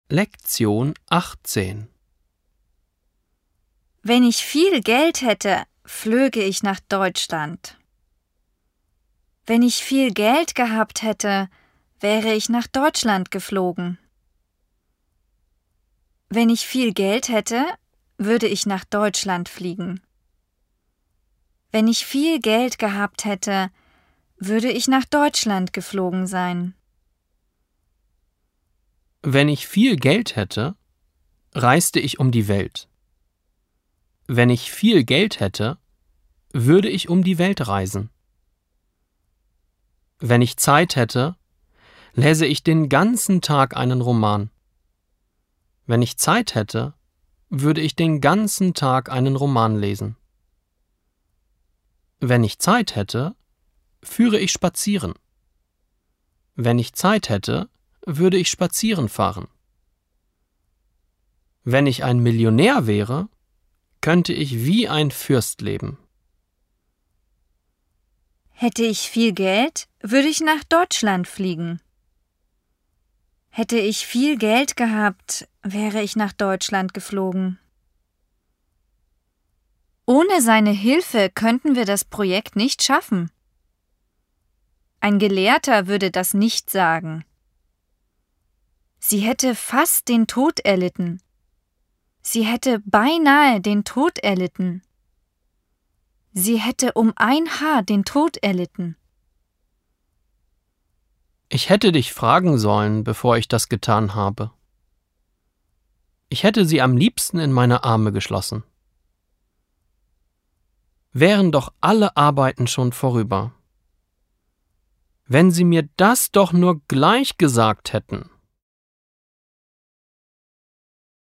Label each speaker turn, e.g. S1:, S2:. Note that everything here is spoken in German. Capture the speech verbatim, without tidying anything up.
S1: Lektion achtzehn.
S2: Wenn ich viel Geld hätte, flöge ich nach Deutschland. Wenn ich viel Geld gehabt hätte, wäre ich nach Deutschland geflogen. Wenn ich viel Geld hätte, würde ich nach Deutschland fliegen. Wenn ich viel Geld gehabt hätte, würde ich nach Deutschland geflogen sein.
S1: Wenn ich viel Geld hätte, reiste ich um die Welt. Wenn ich viel Geld hätte, würde ich um die Welt reisen. Wenn ich Zeit hätte, läse ich den ganzen Tag einen Roman. Wenn ich Zeit hätte, würde ich den ganzen Tag einen Roman lesen. Wenn ich Zeit hätte, führe ich spazieren. Wenn ich Zeit hätte, würde ich spazieren fahren. Wenn ich ein Millionär wäre, könnte ich wie ein Fürst leben.
S2: Hätte ich viel Geld, würde ich nach Deutschland fliegen. Hätte ich viel Geld gehabt, wäre ich nach Deutschland geflogen. Ohne seine Hilfe könnten wir das Projekt nicht schaffen. Ein Gelehrter würde das nicht sagen. Sie hätte fast den Tod erlitten. Sie hätte beinahe den Tod erlitten. Sie hätte um ein Haar den Tod erlitten.
S1: Ich hätte dich fragen sollen, bevor ich das getan habe. Ich hätte sie am liebsten in meine Arme geschlossen. Wären doch alle Arbeiten schon vorüber. Wenn sie mir das doch nur gleich gesagt hätten.